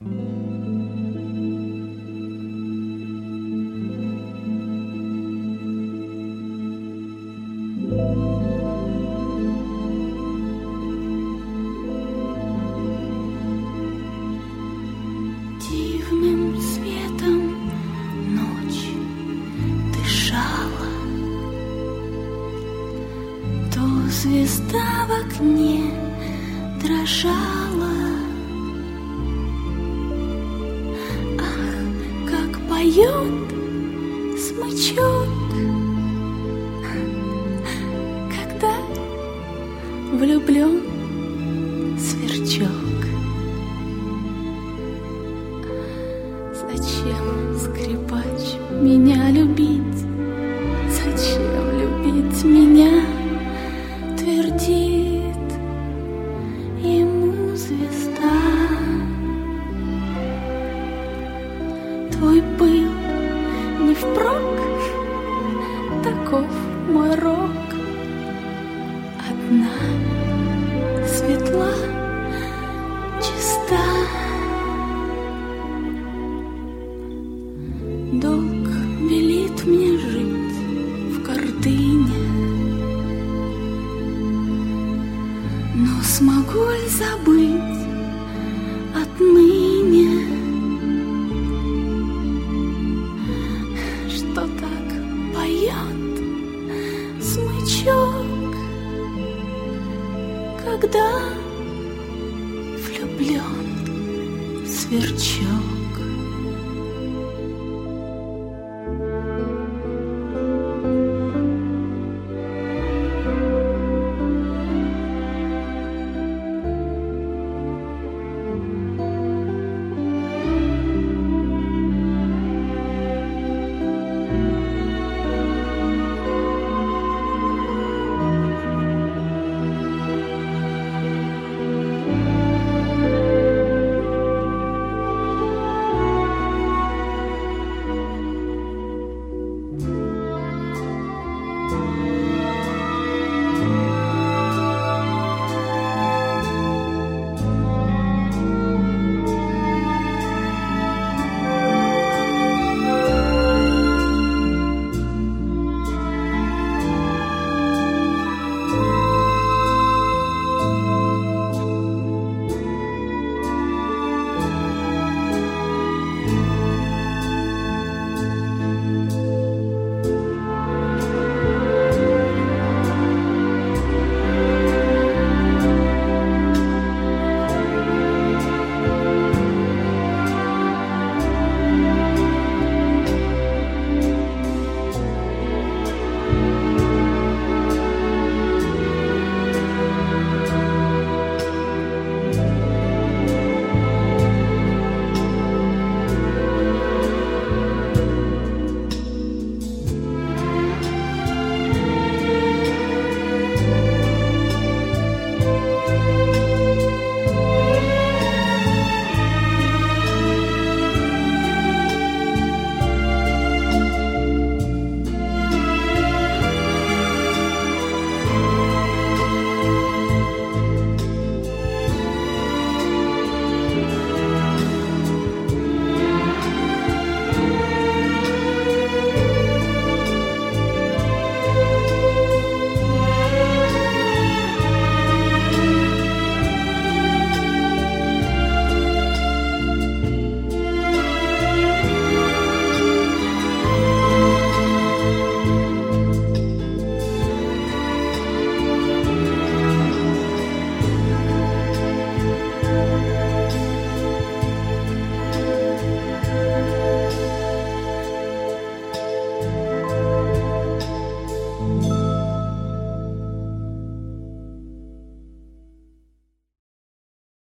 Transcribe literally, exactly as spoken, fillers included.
Дивным светом ночь дышала, то звезда в окне дрожала. Ах, как поет смычок, когда влюблен сверчок. Зачем, скрипач, меня любить? Зачем любить меня? Твердит ему звезда. Твой пыл не впрок, таков мой рок. Одна светла, чиста. Долг велит мне жить в гордыне, но смогу ли забыть отныне, что так поет смычок, когда влюблен сверчок?